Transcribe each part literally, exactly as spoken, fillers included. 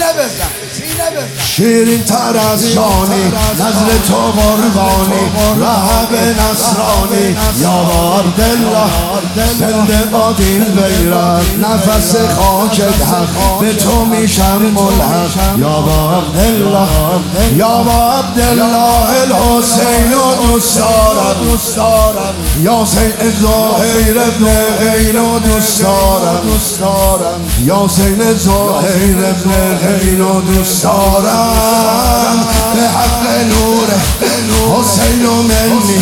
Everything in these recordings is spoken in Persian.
شیرین تر از جانی نزل تو قربانی رهب نصرانی یا عبدالله زنده باد این بیرق نفس خاک حق به تو میشم ملحق یا عبدالله یا عبدالله الحسین و دوست دارم یا حسین زهیر ابن غیر و دوست دارم یا حسین زهیر ابن غیر و دوست دارم به حق نور حسین و منی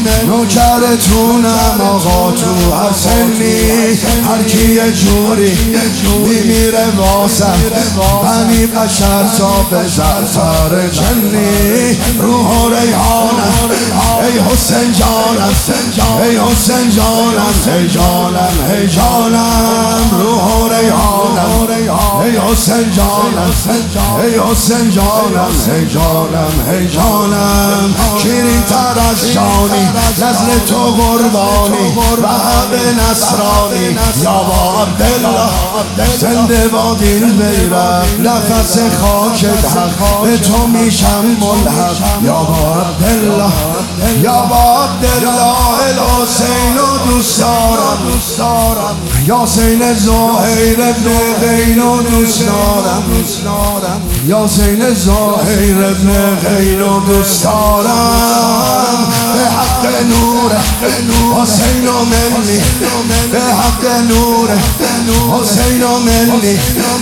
نوکرتونم آقا تو حسینی هر کی یه جوری میمیره واسم بنی بشر تا به زرفر جنی روح و ریحانم ای حسین جانم ای حسین جانم ای جانم ای جانم روح و ریحانم ای حسین جانم ای حسین جانم ای جانم ای جانم شیرین تر از جانی نزل تو قربانی رهب نصرانی یا عبدالله زنده باد این بیرق نفس خاک حق به تو میشم ملحق یا عبدالله یا عبدالله الحسین و دوست دارم یا حسین زهیر ابن غیر و دوست دارم یا حسین زهیر ابن غیر و دوست دارم به حق نور حسین و منی به حق نور حسین و منی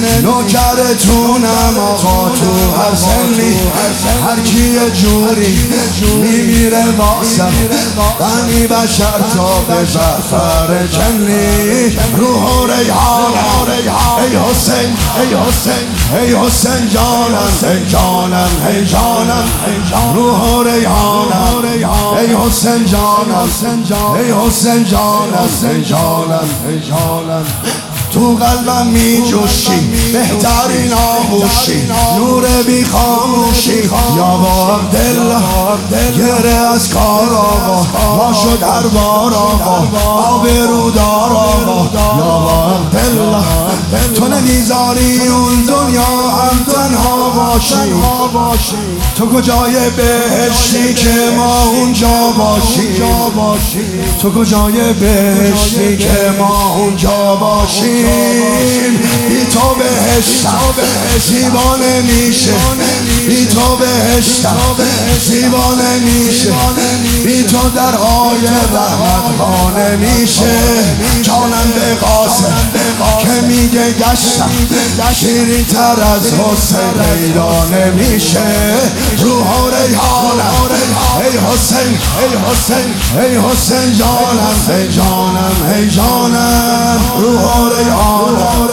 نوکرتونم آقا تو حسینی هر کی یه جوری میمیره واسم بنی بشر تا به زعفر جنی روح و ریحانم ای حسین ای حسین ای حسین جانم ای جانم ای جانم روح و ریحانم ای حسین جانم ای حسین جانم ای جانم ای جانم تو قلبم می جوشی بهترین آغوشی نور بی خاموشی یا عبدالله گره از کار آقا ما شد هر بار آقا آبرودار آقا یا عبدالله تو نمیذاری اون دنیا هم تنها باشی تو کجای بهشتی که ما اونجا باشی تو کجای بهشتی که ما اونجا باشی بی تو بهشتم زیبا نمیشه بی تو بهشتم زیبا نمیشه بی تو درهای رحمت ها نمیشه جانم به قاسم که میگه گشتم شیرین تر از حسین پیدا نمیشه روح و ریحانم ای حسین ای حسین ای حسین جانم ای جانم ای جانم روح و ریحانم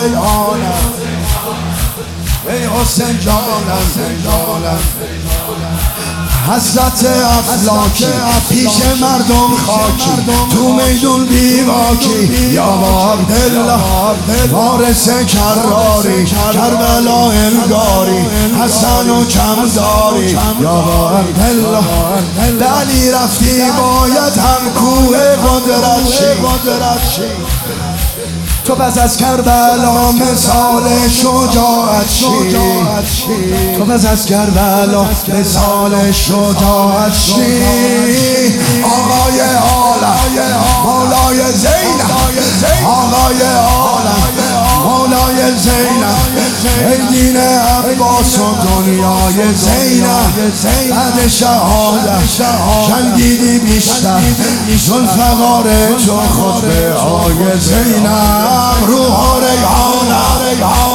ای حسین جانم ای جانم حسرت افلاکی پیش مردم خاکی تو میدون بیواکی یا عبدالله وارث کراری کربلا انگاری حسن و کمزاری یا عبدالله به علی رفتی باید هم کوه قدرت شی تو پس از کربلا مثال شجاعت شی تو پس از کربلا مثال شجاعت شی آقای عالم مولای زینب آقای عالم مولای زینب ای دین عباس و دنیای زینب بعد شهادت جنگیدی بیشتر ذوالفقار تو خود به آی زینب روح و ریحانم